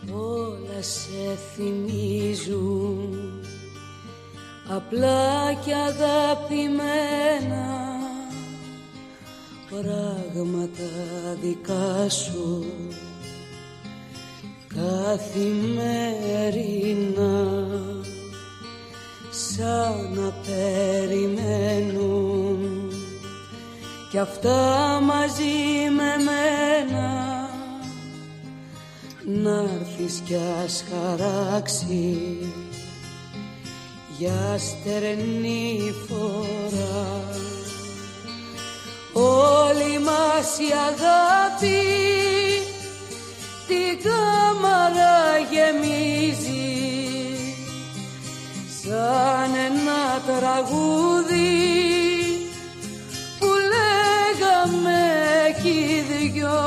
Όλα σε θυμίζουν απλά και αγαπημένα πράγματα δικά σου καθημερινά, σαν να περιμένουν κι αυτά μαζί με μένα, να'ρθεις κι ας χαράξει για στερνή φορά. Όλη μας η αγάπη την κάμαρα γεμίζει, σαν ένα τραγούδι που λέγαμε κι οι δυο,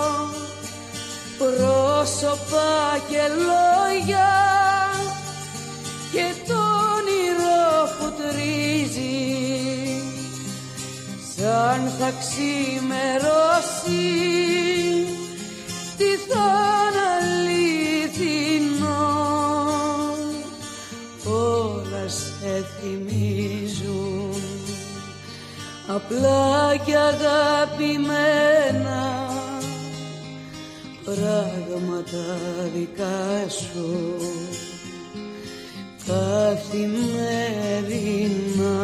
πρόσωπα και λόγια και το όνειρο που τρίζει, σαν θα ξημερώσει τι θα είναι αληθινό. Όλα σε θυμίζουν απλά και αγαπημένα πράγματα δικά σου καθημερινά.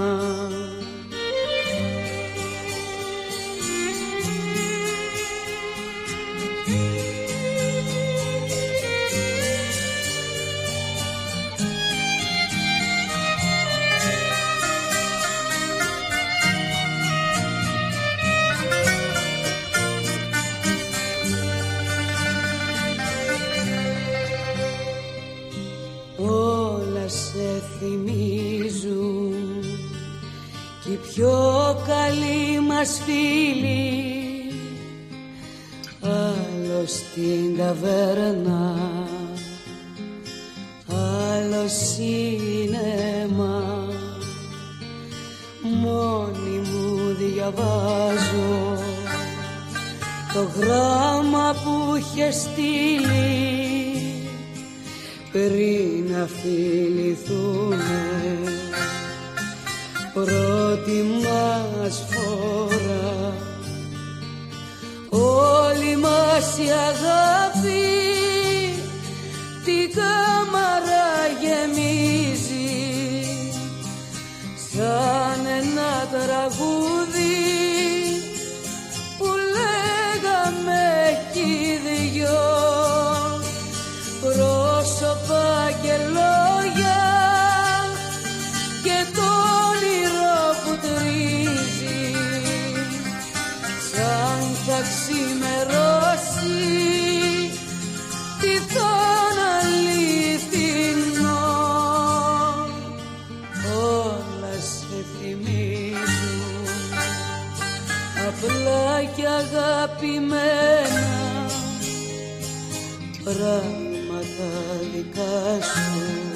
Θυμίζουν κι οι πιο καλοί μας φίλοι, άλλο στην ταβέρνα, άλλο σίνεμα. Μόνη μου διαβάζω το γράμμα που είχε στείλει πριν να φιληθούνε πρώτη μας φορά. Όλη μας η αγάπη την κάμαρα γεμίζει, σαν ένα τραγούδι που λέγαμε κι οι δυο, πρόσωπα και λόγια και το όνειρο που τρίζει, σαν θα ξημερώσει τι θα είναι αληθινό. Όλα σε θυμίζουν απλά και αγαπημένα πράγματα δικά σου